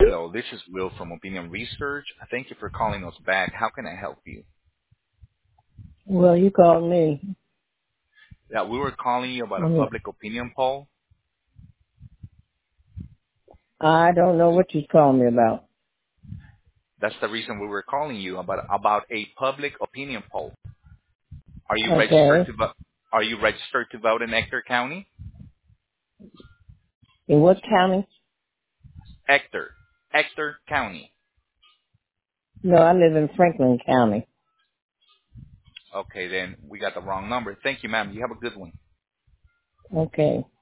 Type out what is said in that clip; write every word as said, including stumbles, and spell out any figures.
Hello, this is Will from Opinion Research. Thank you for calling us back. How can I help you? Well, you called me. Yeah, we were calling you about a Um, public opinion poll. I don't know what you called me about. That's the reason we were calling you about about a public opinion poll. Are you registered Okay. to vote? Are you registered to vote in Ector County? In what county? Ector, Ector County. No, I live in Franklin County. Okay, then we got the wrong number. Thank you, ma'am. You have a good one. Okay.